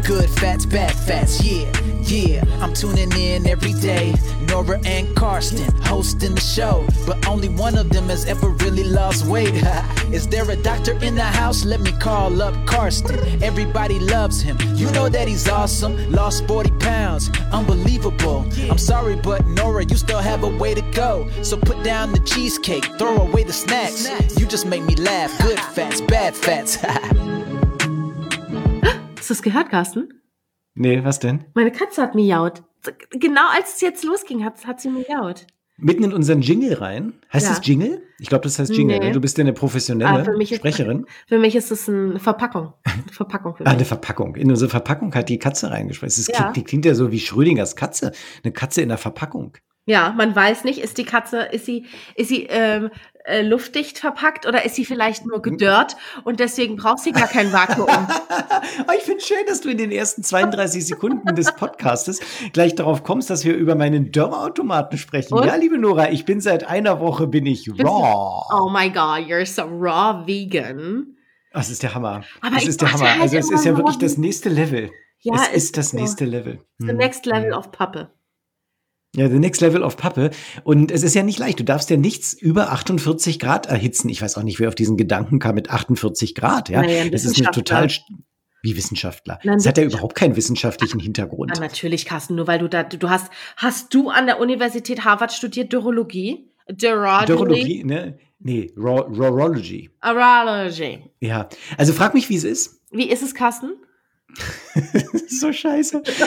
Good fats, bad fats, yeah. I'm tuning in every day. Nora and Karsten hosting the show, but only one of them has ever really lost weight. Is there a doctor in the house? Let me call up Karsten. Everybody loves him. You know that he's awesome. Lost 40 pounds. Unbelievable. I'm sorry, but Nora, you still have a way to go. So put down the cheesecake, throw away the snacks. You just make me laugh. Good fats, bad fats. Hast du es gehört, Carsten? Nee, was denn? Meine Katze hat miaut. Genau als es jetzt losging, hat sie miaut. Mitten in unseren Jingle rein? Heißt das Jingle? Ich glaube, das heißt Jingle. Nee. Du bist ja eine professionelle Sprecherin. Für mich ist es eine Verpackung. Eine Verpackung für mich. Eine Verpackung. In unsere Verpackung hat die Katze reingesprochen. Das klingt ja so wie Schrödingers Katze. Eine Katze in der Verpackung. Ja, man weiß nicht, ist sie luftdicht verpackt oder ist sie vielleicht nur gedörrt und deswegen braucht sie gar kein Vakuum. Ich finde schön, dass du in den ersten 32 Sekunden des Podcastes gleich darauf kommst, dass wir über meinen Dörrautomaten sprechen. Und? Ja, liebe Nora, ich bin seit einer Woche raw. Oh my God, you're so raw vegan. Das ist der Hammer. Aber das ist der Hammer. Halt also es ist ja wirklich das nächste Level. Ja, es ist das nächste Level. The next level of Pappe. Ja, the next level of Pappe. Und es ist ja nicht leicht. Du darfst ja nichts über 48 Grad erhitzen. Ich weiß auch nicht, wer auf diesen Gedanken kam mit 48 Grad. Ja, naja, das ist eine total wie Wissenschaftler. Das hat ja überhaupt keinen wissenschaftlichen Hintergrund. Ja, natürlich, Carsten. Nur weil du hast du an der Universität Harvard studiert Dörrologie? Dörrologie, ne? Nee, Rorology. Urology. Ja, also frag mich, wie es ist. Wie ist es, Carsten? So scheiße. Das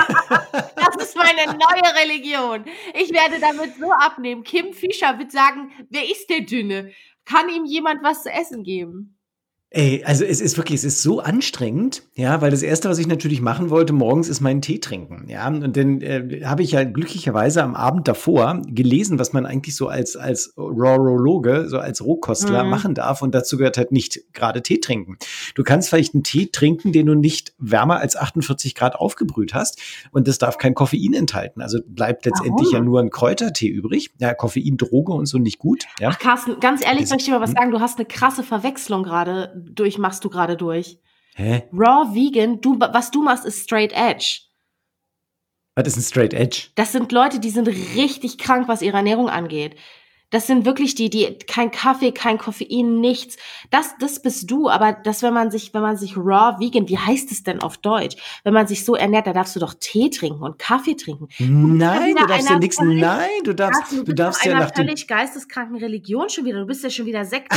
ist meine neue Religion. Ich werde damit so abnehmen. Kim Fischer wird sagen, wer ist der Dünne? Kann ihm jemand was zu essen geben? Ey, also es ist so anstrengend, ja, weil das Erste, was ich natürlich machen wollte morgens, ist meinen Tee trinken, ja, und dann habe ich ja glücklicherweise am Abend davor gelesen, was man eigentlich so als Rorologe, so als Rohkostler machen darf, und dazu gehört halt nicht gerade Tee trinken. Du kannst vielleicht einen Tee trinken, den du nicht wärmer als 48 Grad aufgebrüht hast, und das darf kein Koffein enthalten, also bleibt letztendlich ja nur ein Kräutertee übrig, ja, Koffein, Droge und so nicht gut, ja. Ach, Carsten, ganz ehrlich, soll ich dir mal was sagen, du hast eine krasse Verwechslung machst du gerade durch. Hä? Raw Vegan, was du machst, ist Straight Edge. Was ist ein Straight Edge? Das sind Leute, die sind richtig krank, was ihre Ernährung angeht. Das sind wirklich die kein Kaffee, kein Koffein, nichts. Das bist du, aber wenn man sich raw vegan, wie heißt es denn auf Deutsch? Wenn man sich so ernährt, da darfst du doch Tee trinken und Kaffee trinken. Nein, du darfst ja nichts, du darfst ja nach völlig geisteskranken Religion schon wieder. Du bist ja schon wieder geworden.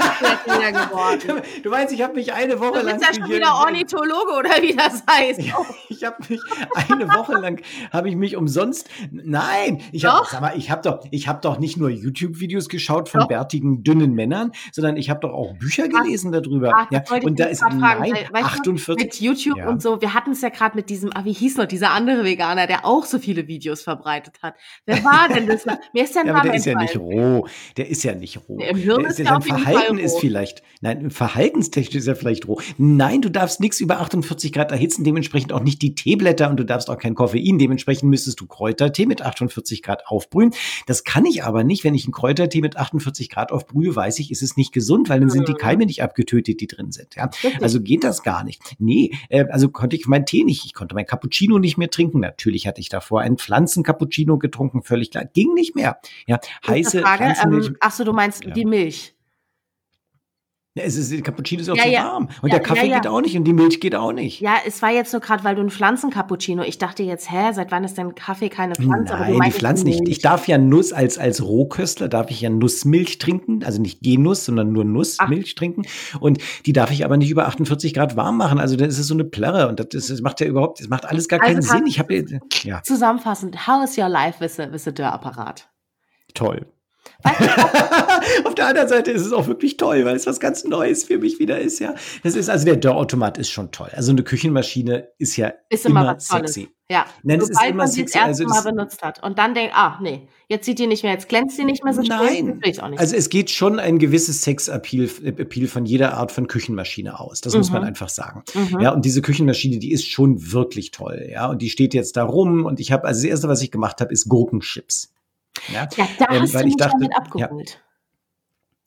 Du meinst, ich habe mich eine Woche lang... Du bist ja schon wieder Ornithologe oder wie das heißt. Ich habe mich eine Woche lang umsonst... Nein, ich habe doch nicht nur YouTube-Videos geschaut von bärtigen, dünnen Männern, sondern ich habe doch auch Bücher gelesen darüber. Und da ist 48... Mit YouTube und so, wir hatten es ja gerade mit diesem, wie hieß noch, dieser andere Veganer, der auch so viele Videos verbreitet hat. Wer war denn das? Mir ist der Name aber der ist ja nicht roh. Der ist ja nicht roh. Im Hirn ist der auf jeden Fall roh. Ist vielleicht, nein, verhaltenstechnisch ist er vielleicht roh. Nein, du darfst nichts über 48 Grad erhitzen, dementsprechend auch nicht die Teeblätter, und du darfst auch kein Koffein, dementsprechend müsstest du Kräutertee mit 48 Grad aufbrühen. Das kann ich aber nicht, wenn ich einen Kräutertee mit 48 Grad aufbrühe, weiß ich, ist es nicht gesund, weil dann sind die Keime nicht abgetötet, die drin sind. Ja? Also geht das gar nicht. Nee, also konnte ich meinen Tee nicht, ich konnte mein Cappuccino nicht mehr trinken. Natürlich hatte ich davor einen Pflanzen-Cappuccino getrunken, völlig klar, ging nicht mehr. Ja, heiße Pflanzenmilch. Achso, du meinst die Milch. Ja, Cappuccino ist auch zu warm. Und der Kaffee geht auch nicht und die Milch geht auch nicht. Ja, es war jetzt nur gerade, weil du ein Pflanzen-Cappuccino. Ich dachte jetzt, seit wann ist denn Kaffee keine Pflanze? Nein, die Pflanzen nicht. Ich darf ja als Rohköstler darf ich ja Nussmilch trinken. Also nicht Genuss, sondern nur Nussmilch trinken. Und die darf ich aber nicht über 48 Grad warm machen. Also das ist so eine Plärre. Und das macht alles gar keinen Sinn. Zusammenfassend, how is your life with a Dörrapparat? Toll. Auf der anderen Seite ist es auch wirklich toll, weil es was ganz Neues für mich wieder ist, ja. Das ist, also der Dörrautomat ist schon toll. Also eine Küchenmaschine ist ja immer sexy. Ja. Nein, das ist immer sexy. Das erste Mal benutzt hat und dann denkt, nee, jetzt sieht die nicht mehr, jetzt glänzt die nicht mehr so schön. Nein, auch nicht. Also es geht schon ein gewisses Sex-Appeal von jeder Art von Küchenmaschine aus. Das muss man einfach sagen. Ja, und diese Küchenmaschine, die ist schon wirklich toll, ja. Und die steht jetzt da rum und das erste, was ich gemacht habe, ist Gurkenchips. Ja, da hast du mich damit abgeholt.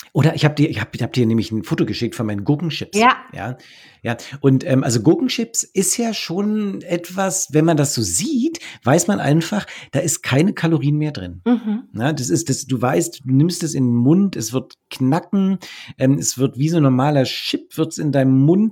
Oder ich hab dir nämlich ein Foto geschickt von meinen Gurkenchips. Ja. Ja. Und also Gurkenchips ist ja schon etwas, wenn man das so sieht, weiß man einfach, da ist keine Kalorien mehr drin. Mhm. Ja, du weißt, du nimmst es in den Mund, es wird knacken, es wird wie so ein normaler Chip, wird's in deinem Mund,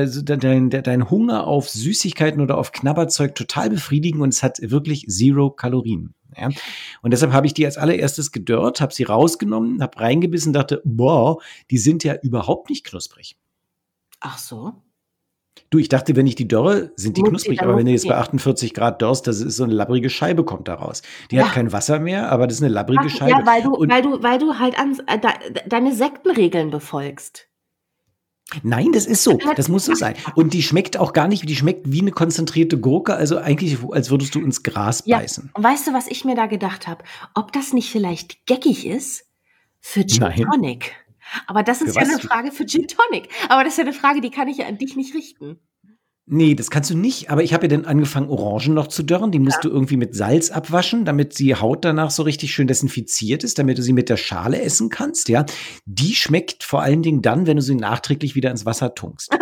dein Hunger auf Süßigkeiten oder auf Knabberzeug total befriedigen und es hat wirklich 0 Kalorien. Ja. Und deshalb habe ich die als allererstes gedörrt, habe sie rausgenommen, habe reingebissen, dachte, boah, die sind ja überhaupt nicht knusprig. Ach so. Du, ich dachte, wenn ich die dörre, sind die Muss knusprig. die dann Aber wenn du jetzt hochgehen? bei 48 Grad dörrst, das ist so eine labbrige Scheibe, kommt da raus. Die Ja. hat kein Wasser mehr, aber das ist eine labbrige Scheibe. Ja, weil Und du halt deine Sektenregeln befolgst. nein, das ist so. Das muss so sein. Und die schmeckt auch gar nicht, die schmeckt wie eine konzentrierte Gurke, also eigentlich, als würdest du ins Gras Ja. beißen. Und weißt du, was ich mir da gedacht habe? Ob das nicht vielleicht geckig ist für Gin Nein. Tonic. Aber das ist Für ja was? eine Frage für Gin Tonic. Aber das ist ja eine Frage, die kann ich ja an dich nicht richten. Nee, das kannst du nicht. Aber ich habe ja dann angefangen, Orangen noch zu dörren. Die musst du irgendwie mit Salz abwaschen, damit die Haut danach so richtig schön desinfiziert ist, damit du sie mit der Schale essen kannst, ja. Die schmeckt vor allen Dingen dann, wenn du sie nachträglich wieder ins Wasser tunkst.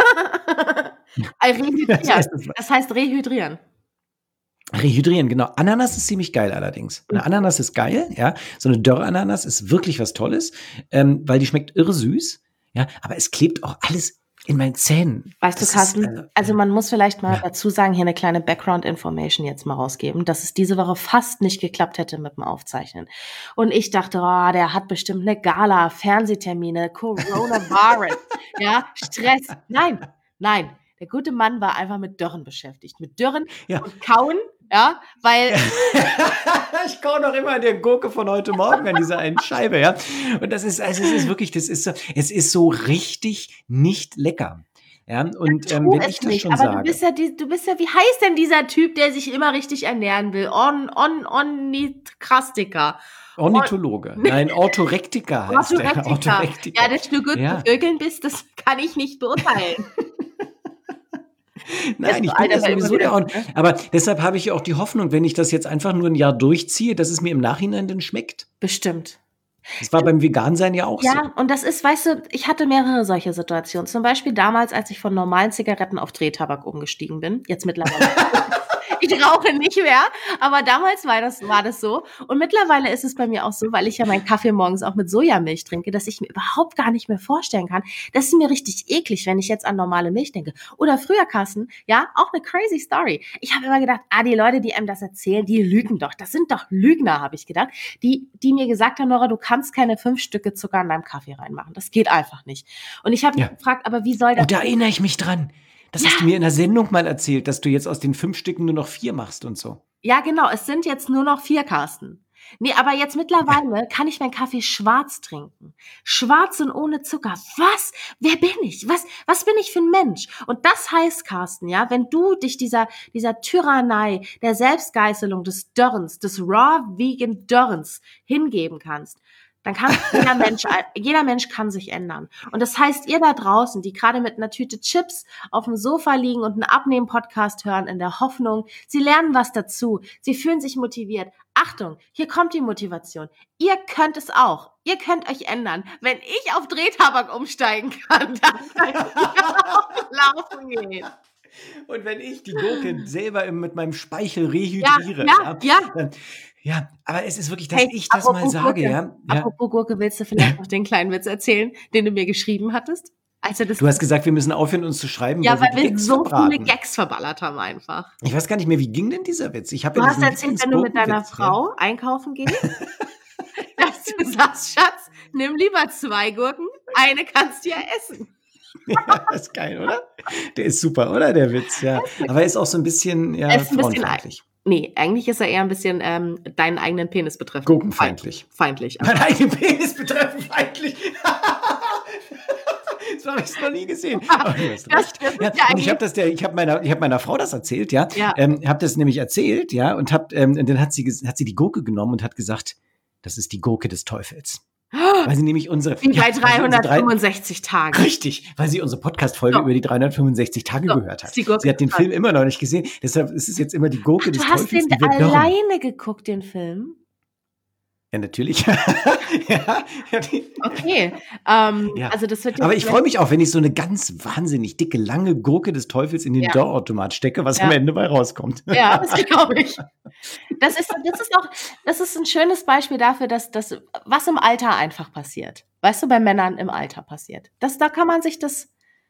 Rehydrieren. Das Das heißt rehydrieren. Rehydrieren, genau. Ananas ist ziemlich geil allerdings. Eine Ananas ist geil, ja. So eine Dörrananas ist wirklich was Tolles, weil die schmeckt irre süß, ja. Aber es klebt auch alles in meinen Zähnen. Weißt du, Das ist, Carsten, also man muss vielleicht mal ja. dazu sagen, hier eine kleine Background-Information jetzt mal rausgeben, dass es diese Woche fast nicht geklappt hätte mit dem Aufzeichnen. Und ich dachte, oh, der hat bestimmt eine Gala, Fernsehtermine, Coronavirus, ja, Stress. Nein. Der gute Mann war einfach mit Dörren beschäftigt. Mit Dörren Ja. und Kauen, ja, weil Ich kaue noch immer an der Gurke von heute Morgen an dieser einen Scheibe, ja. Und das ist, also es ist wirklich, es ist so richtig nicht lecker. Ja, und tu wenn es ich das nicht. schon Aber sage. du bist ja, wie heißt denn dieser Typ, der sich immer richtig ernähren will? Ornithrastika. Ornithologe. Nein, Orthorektiker heißt der. Orthorektiker. Ja, dass du gut Ja. zu Vögeln bist, das kann ich nicht beurteilen. Nein, ich so bin ja einer, der sowieso immer der wieder- Aber deshalb habe ich ja auch die Hoffnung, wenn ich das jetzt einfach nur ein Jahr durchziehe, dass es mir im Nachhinein dann schmeckt. Bestimmt. Das war beim Vegansein ja auch so. Ja, und das ist, weißt du, ich hatte mehrere solche Situationen. Zum Beispiel damals, als ich von normalen Zigaretten auf Drehtabak umgestiegen bin. Jetzt mittlerweile. Ich rauche nicht mehr, aber damals war das so. Und mittlerweile ist es bei mir auch so, weil ich ja meinen Kaffee morgens auch mit Sojamilch trinke, dass ich mir überhaupt gar nicht mehr vorstellen kann. Das ist mir richtig eklig, wenn ich jetzt an normale Milch denke. Oder früher, Carsten, ja, auch eine crazy Story. Ich habe immer gedacht, die Leute, die einem das erzählen, die lügen doch. Das sind doch Lügner, habe ich gedacht. Die mir gesagt haben, Nora, du kannst keine 5 Stücke Zucker in deinem Kaffee reinmachen. Das geht einfach nicht. Und ich habe mich gefragt, aber wie soll das? Oh, da erinnere ich mich dran. Das hast du mir in der Sendung mal erzählt, dass du jetzt aus den 5 Stücken nur noch 4 machst und so. Ja, genau. Es sind jetzt nur noch 4, Carsten. Nee, aber jetzt mittlerweile kann ich meinen Kaffee schwarz trinken. Schwarz und ohne Zucker. Was? Wer bin ich? Was bin ich für ein Mensch? Und das heißt, Carsten, ja, wenn du dich dieser Tyrannei, der Selbstgeißelung, des Dörrens, des Raw Vegan Dörrens hingeben kannst, dann kann jeder Mensch kann sich ändern. Und das heißt, ihr da draußen, die gerade mit einer Tüte Chips auf dem Sofa liegen und einen Abnehmen-Podcast hören, in der Hoffnung, sie lernen was dazu, sie fühlen sich motiviert. Achtung, hier kommt die Motivation. Ihr könnt es auch. Ihr könnt euch ändern. Wenn ich auf Drehtabak umsteigen kann, dann könnt ihr auch laufen gehen. Und wenn ich die Gurke selber mit meinem Speichel rehydriere, Ja. Aber es ist wirklich, dass ich das mal sage, Gurke, ja. Apropos Gurke, willst du vielleicht noch den kleinen Witz erzählen, den du mir geschrieben hattest? Du hast gesagt, wir müssen aufhören, uns zu schreiben, ja, weil die wir Gags so verbraten. viele Gags verballert haben einfach. Ich weiß gar nicht mehr, wie ging denn dieser Witz? Du hast erzählt, wenn du mit deiner Frau einkaufen gehst, dass du sagst, Schatz, nimm lieber 2 Gurken, eine kannst du ja essen. Ja, das ist geil, oder? Der ist super, oder, der Witz, ja. Aber er ist auch so ein bisschen, ja, frauenfeindlich. Nee, eigentlich ist er eher ein bisschen deinen eigenen Penis betreffend. Gurkenfeindlich. Feindlich. Mein eigenen Penis betreffend feindlich. Das habe ich noch nie gesehen. Aber du hast recht. Und ich habe meiner Frau das erzählt, ja. Habe das nämlich erzählt, ja, und dann hat sie die Gurke genommen und hat gesagt, das ist die Gurke des Teufels. Weil sie nämlich Wie bei 365 Tagen. Richtig, weil sie unsere Podcast-Folge über die 365 Tage gehört hat. Sie hat den Film immer noch nicht gesehen, deshalb ist es jetzt immer die Gurke des Teufels. Du hast den alleine geguckt, den Film? Ja, natürlich. Okay, Ja. also das wird Aber jetzt ich freue mich auch, wenn ich so eine ganz wahnsinnig dicke, lange Gurke des Teufels in den ja, Dörrautomat stecke, was am ja, Ende bei rauskommt. ja, das glaube ich. Das ist ein schönes Beispiel dafür, dass das, was im Alter einfach passiert. Weißt du, bei Männern im Alter passiert. Da kann man sich das,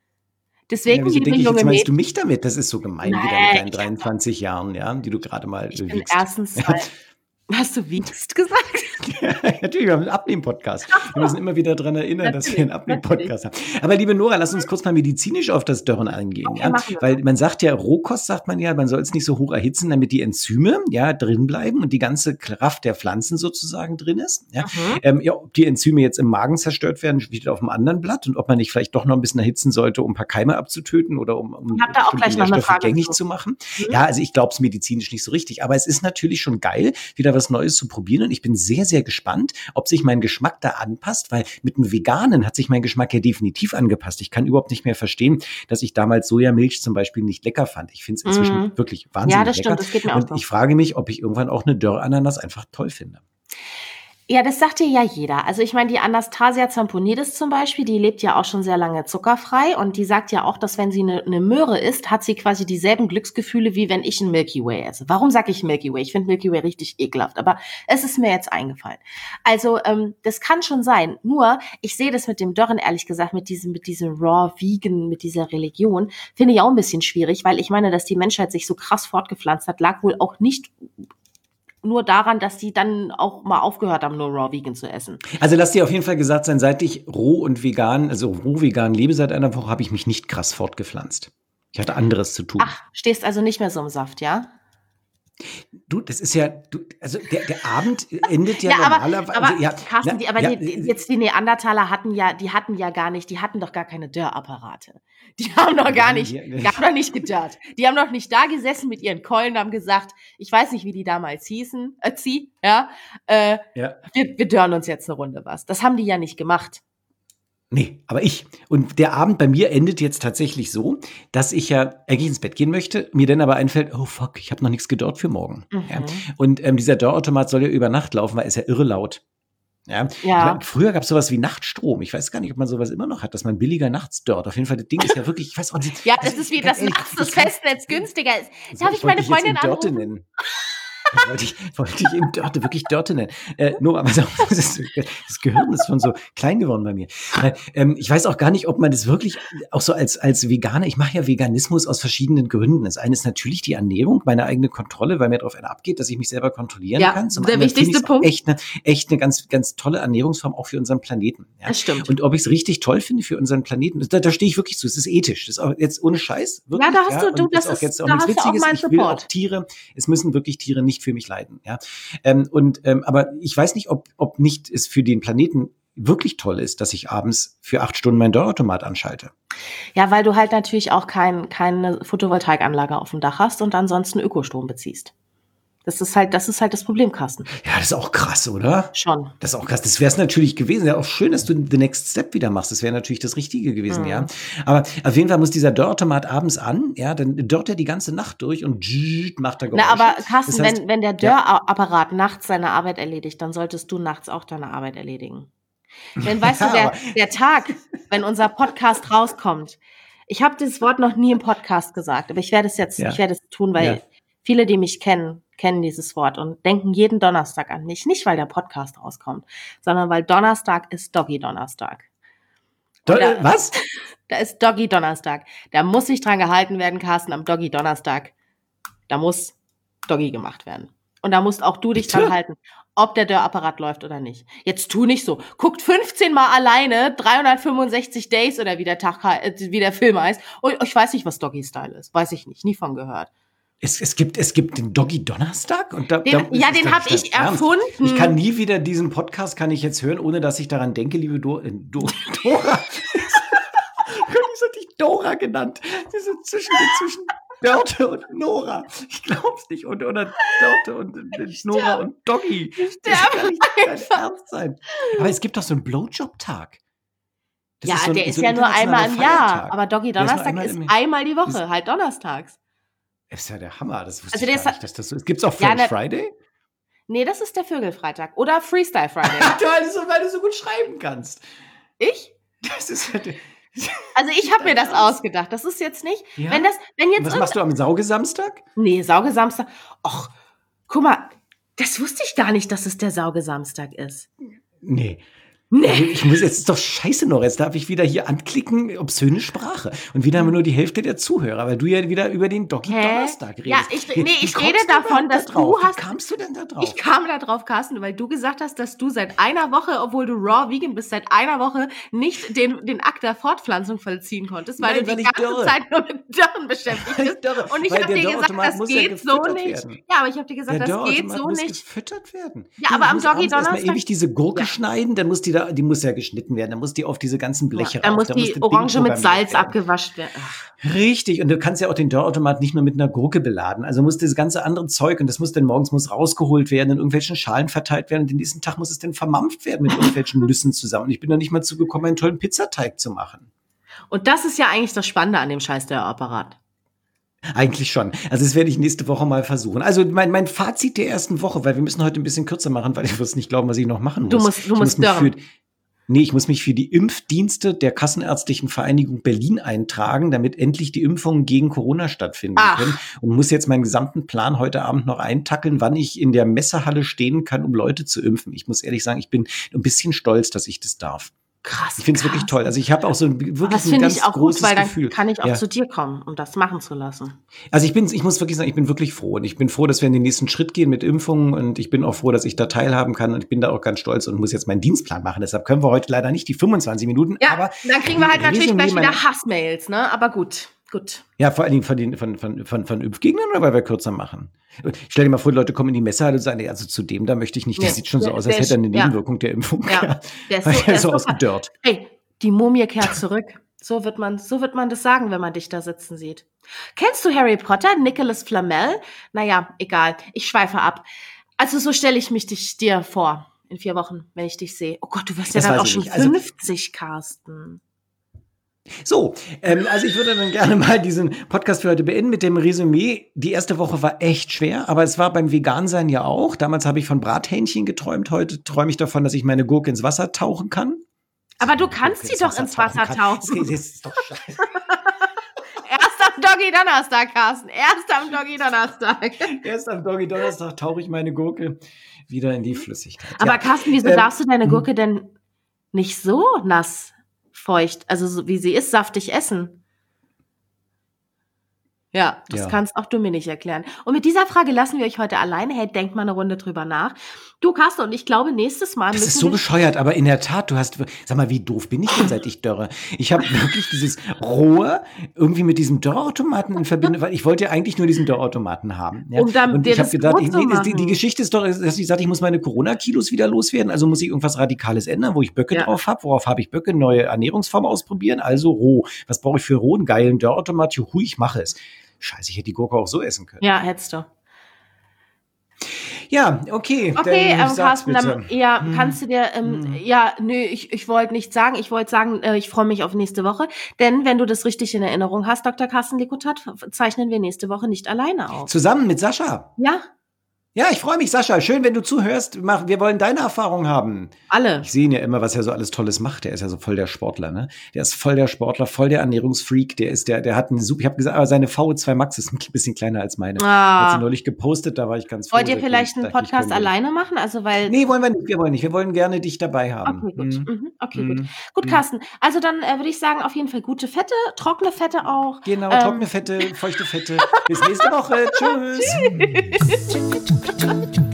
Ja, deswegen, wieso liebe denke ich, jetzt junge meinst du Mädchen, mich damit? Das ist so gemein wieder mit nein, deinen 23 Jahren, ja, die du gerade mal ich bin wiegst. erstens, hast du wiegst gesagt? Ja, natürlich, wir haben einen Abnehmen-Podcast. Wir müssen immer wieder daran erinnern, dass wir einen Natürlich. Abnehmen-Podcast haben. Aber liebe Nora, lass uns kurz mal medizinisch auf das Dörren eingehen. Okay, Ja? machen wir. Weil man sagt ja, Rohkost sagt man ja, man soll es nicht so hoch erhitzen, damit die Enzyme ja drin bleiben und die ganze Kraft der Pflanzen sozusagen drin ist. Ja? Ja, ob die Enzyme jetzt im Magen zerstört werden, steht auf einem anderen Blatt und ob man nicht vielleicht doch noch ein bisschen erhitzen sollte, um ein paar Keime abzutöten oder um Ich habe da auch gleich noch eine Nährstoffe Frage gängig zu. zu machen. Ja, also ich glaube es medizinisch nicht so richtig, aber es ist natürlich schon geil, wieder was Neues zu probieren und ich bin sehr, sehr gespannt, ob sich mein Geschmack da anpasst, weil mit dem Veganen hat sich mein Geschmack ja definitiv angepasst. Ich kann überhaupt nicht mehr verstehen, dass ich damals Sojamilch zum Beispiel nicht lecker fand. Ich finde es inzwischen wirklich wahnsinnig Ja, das lecker. stimmt, das geht mir auch Und so. ich frage mich, ob ich irgendwann auch eine Dörrananas einfach toll finde. Ja, das sagt dir ja jeder. Also ich meine, die Anastasia Zamponidis zum Beispiel, die lebt ja auch schon sehr lange zuckerfrei und die sagt ja auch, dass wenn sie eine Möhre isst, hat sie quasi dieselben Glücksgefühle, wie wenn ich ein Milky Way esse. Warum sage ich Milky Way? Ich finde Milky Way richtig ekelhaft, aber es ist mir jetzt eingefallen. Also das kann schon sein. Nur, ich sehe das mit dem Dörren, ehrlich gesagt, mit diesem Raw Vegan, mit dieser Religion, finde ich auch ein bisschen schwierig, weil ich meine, dass die Menschheit sich so krass fortgepflanzt hat, lag wohl auch nicht nur daran, dass die dann auch mal aufgehört haben, nur Raw Vegan zu essen. Also lass dir auf jeden Fall gesagt sein, seit ich roh und vegan, also roh vegan lebe seit einer Woche, habe ich mich nicht krass fortgepflanzt. Ich hatte anderes zu tun. Ach, stehst also nicht mehr so im Saft, ja? Du, das ist ja, also der Abend endet ja, Ja, normalerweise. aber Ja, Carsten, die Neandertaler hatten doch gar keine Dörrapparate. Die haben doch gar nicht gedörrt. Die haben doch nicht da gesessen mit ihren Keulen und haben gesagt, ich weiß nicht, wie die damals hießen, wir dörren uns jetzt eine Runde was. Das haben die ja nicht gemacht. Nee, aber ich. Und der Abend bei mir endet jetzt tatsächlich so, dass ich ja eigentlich ins Bett gehen möchte, mir dann aber einfällt, oh fuck, ich habe noch nichts gedörrt für morgen. Ja. Und dieser Dörrautomat soll ja über Nacht laufen, weil er ist ja irre laut. Ja. Ich meine, früher gab es sowas wie Nachtstrom. Ich weiß gar nicht, ob man sowas immer noch hat, dass man billiger nachts dörrt. Auf jeden Fall, das Ding ist ja wirklich, ich weiß auch nicht. Ja, das ist wie das nachts das Festnetz günstiger ist. Darf ich meine Freundin anrufen? Nennen. wollte ich eben wirklich Dörte nennen. Nur, aber das Gehirn ist schon so klein geworden bei mir. Ich weiß auch gar nicht, ob man das wirklich auch so als Veganer, ich mache ja Veganismus aus verschiedenen Gründen. Das eine ist natürlich die Ernährung, meine eigene Kontrolle, weil mir darauf einer abgeht, dass ich mich selber kontrollieren kann. Zum der wichtigste Punkt. Echt eine ganz, ganz tolle Ernährungsform auch für unseren Planeten. Ja? Das stimmt. Und ob ich es richtig toll finde für unseren Planeten, da stehe ich wirklich zu. Es ist ethisch. Das ist auch jetzt ohne Scheiß. Wirklich, ja, da hast du das ist auch jetzt auch nichts Witziges. Ich will auch Tiere, es müssen wirklich Tiere nicht für mich leiden. Ja? Aber ich weiß nicht, ob nicht es für den Planeten wirklich toll ist, dass ich abends für 8 Stunden meinen Dörrautomat anschalte. Ja, weil du halt natürlich auch keine Photovoltaikanlage auf dem Dach hast und ansonsten Ökostrom beziehst. Das ist halt das Problem, Carsten. Ja, das ist auch krass, oder? Schon. Das ist auch krass. Das wäre es natürlich gewesen. Ja, auch schön, dass du The Next Step wieder machst. Das wäre natürlich das Richtige gewesen, ja. Aber auf jeden Fall muss dieser Dörrautomat abends an, ja, dann dörrt er die ganze Nacht durch und macht er Geräusche. Na, aber Carsten, das heißt, wenn der Dörrapparat nachts seine Arbeit erledigt, dann solltest du nachts auch deine Arbeit erledigen. Denn weißt du, der Tag, wenn unser Podcast rauskommt, ich habe dieses Wort noch nie im Podcast gesagt, aber ich werde es tun, weil viele, die mich kennen dieses Wort und denken jeden Donnerstag an mich. Nicht, weil der Podcast rauskommt, sondern weil Donnerstag ist Doggy-Donnerstag. Was? Da ist Doggy-Donnerstag. Da muss sich dran gehalten werden, Carsten, am Doggy-Donnerstag. Da muss Doggy gemacht werden. Und da musst auch du dich dran halten, ob der Dörrapparat läuft oder nicht. Jetzt tu nicht so. Guckt 15 Mal alleine 365 Days oder wie der Film heißt. Und ich weiß nicht, was Doggy-Style ist. Weiß ich nicht. Nie von gehört. Es gibt den Doggy Donnerstag? Und den habe ich erfunden. Ich kann nie wieder diesen Podcast jetzt hören, ohne dass ich daran denke, liebe Dora. Ich hatte dich Dora genannt. Diese zwischen Dörte und Nora. Ich glaub's nicht. Oder Dörte und Nora und Doggy. Das kann nicht dein Ernst sein. Aber es gibt doch so einen Blowjob-Tag. Der ist ja nur einmal im Jahr. Aber Doggy Donnerstag ist einmal die Woche, halt donnerstags. Das ist ja der Hammer. Das wusste ich gar nicht, dass das so ist. Gibt's auch French Friday? Nee, das ist der Vögelfreitag. Oder Freestyle Friday. Weil du so gut schreiben kannst. Ich? Das ist ja... Also ich habe mir das ausgedacht. Das ist jetzt nicht, Ja? wenn jetzt Was machst du am Saugesamstag? Nee, Saugesamstag. Och, guck mal, das wusste ich gar nicht, dass es der Saugesamstag ist. Nee. Also ich muss jetzt, ist doch scheiße noch, jetzt darf ich wieder hier anklicken, obszöne Sprache. Und wieder haben wir nur die Hälfte der Zuhörer, weil du ja wieder über den Doggy-Donnerstag redest. Ja, ich rede davon, dass du hast... Wie kamst du denn da drauf? Ich kam da drauf, Carsten, weil du gesagt hast, dass du seit einer Woche, obwohl du raw vegan bist, seit einer Woche nicht den Akt der Fortpflanzung vollziehen konntest, weil du die ganze Zeit nur mit Dörren beschäftigt bist. Und ich habe dir gesagt, das geht so nicht. Ja, aber ich habe dir gesagt, das geht so nicht. Gefüttert werden. Ja, aber am Doggy-Donnerstag... erstmal ewig diese Gurke schneiden, dann muss die muss ja geschnitten werden, dann muss die auf diese ganzen Bleche rauf. Dann muss die Orange mit Salz abgewaschen werden. Richtig, und du kannst ja auch den Dörrautomat nicht nur mit einer Gurke beladen. Also muss das ganze andere Zeug, und das muss dann morgens rausgeholt werden, in irgendwelchen Schalen verteilt werden, und den nächsten Tag muss es dann vermampft werden mit irgendwelchen Nüssen zusammen. Und ich bin noch nicht mal zugekommen, einen tollen Pizzateig zu machen. Und das ist ja eigentlich das Spannende an dem scheiß Dörrapparat. Eigentlich schon. Also das werde ich nächste Woche mal versuchen. Also mein Fazit der ersten Woche, weil wir müssen heute ein bisschen kürzer machen, weil ich wirst nicht glauben, was ich noch machen muss. Du musst dörren. Ich muss mich für die Impfdienste der Kassenärztlichen Vereinigung Berlin eintragen, damit endlich die Impfungen gegen Corona stattfinden können. Und muss jetzt meinen gesamten Plan heute Abend noch eintackeln, wann ich in der Messehalle stehen kann, um Leute zu impfen. Ich muss ehrlich sagen, ich bin ein bisschen stolz, dass ich das darf. Krass. Ich finde es wirklich toll. Also ich habe auch so wirklich ein ganz großes gut, weil Gefühl. Dann kann ich auch zu dir kommen, um das machen zu lassen. Also ich muss wirklich sagen, ich bin wirklich froh. Und ich bin froh, dass wir in den nächsten Schritt gehen mit Impfungen. Und ich bin auch froh, dass ich da teilhaben kann. Und ich bin da auch ganz stolz und muss jetzt meinen Dienstplan machen. Deshalb können wir heute leider nicht die 25 Minuten. Ja, aber dann kriegen wir halt natürlich gleich wieder Hassmails, ne? Aber gut. Ja, vor allen Dingen von Impfgegnern, oder weil wir kürzer machen? Stell dir mal vor, die Leute kommen in die Messehalle und sagen, also zu dem, da möchte ich nicht. Das sieht schon so aus, als hätte er eine Nebenwirkung der Impfung. Ja, der ist so ausgedörrt. Hey, die Mumie kehrt zurück. So wird man das sagen, wenn man dich da sitzen sieht. Kennst du Harry Potter, Nicholas Flamel? Naja, egal. Ich schweife ab. Also so stelle ich mich dir vor in 4 Wochen, wenn ich dich sehe. Oh Gott, du wirst ja dann auch schon 50, Carsten. So, also ich würde dann gerne mal diesen Podcast für heute beenden mit dem Resümee. Die erste Woche war echt schwer, aber es war beim Vegansein ja auch. Damals habe ich von Brathähnchen geträumt. Heute träume ich davon, dass ich meine Gurke ins Wasser tauchen kann. Aber du kannst sie doch ins Wasser tauchen. Das ist doch scheiße. Erst am Doggy-Donnerstag, Carsten. Erst am Doggy-Donnerstag. Erst am Doggy-Donnerstag tauche ich meine Gurke wieder in die Flüssigkeit. Aber Carsten, wieso darfst du deine Gurke denn nicht so nass, feucht, also so wie sie ist, saftig essen? Ja, das kannst auch du mir nicht erklären. Und mit dieser Frage lassen wir euch heute alleine. Hey, denkt mal eine Runde drüber nach. Du, Carsten, und ich glaube, nächstes Mal... Das ist so bescheuert, aber in der Tat, sag mal, wie doof bin ich denn, seit ich dörre? Ich habe wirklich dieses Rohr irgendwie mit diesem Dörrautomaten in Verbindung, weil ich wollte ja eigentlich nur diesen Dörrautomaten haben. Ja? Und ich habe gedacht, die Geschichte ist doch, dass ich sagte, ich muss meine Corona-Kilos wieder loswerden, also muss ich irgendwas Radikales ändern, wo ich Böcke drauf habe. Worauf habe ich Böcke? Neue Ernährungsform ausprobieren, also roh. Was brauche ich für roh? Einen geilen Dörrautomat? Juhu, ich mache es. Scheiße, ich hätte die Gurke auch so essen können. Ja, hättest du. Ja, okay. Okay, Carsten, dann, kannst du dir, ich wollte nicht sagen, ich wollte sagen, ich freue mich auf nächste Woche, denn wenn du das richtig in Erinnerung hast, Dr. Carsten Likotat, zeichnen wir nächste Woche nicht alleine auf. Zusammen mit Sascha? Ja. Ja, ich freue mich, Sascha. Schön, wenn du zuhörst. Wir wollen deine Erfahrung haben. Alle. Ich sehe ihn ja immer, was er so alles Tolles macht. Der ist ja so voll der Sportler, ne? Der ist voll der Sportler, voll der Ernährungsfreak. Der hat eine super, ich habe gesagt, aber seine VO2 Max ist ein bisschen kleiner als meine. Hat sie neulich gepostet, da war ich ganz froh. Wollt ihr vielleicht einen Podcast alleine machen? Also, weil. Nee, wollen wir nicht. Wir wollen nicht. Wir wollen gerne dich dabei haben. Okay, gut. Okay, gut. Gut, Carsten. Also dann würde ich sagen, auf jeden Fall gute Fette, trockene Fette auch. Genau, trockene Fette, feuchte Fette. Bis nächste Woche. Tschüss.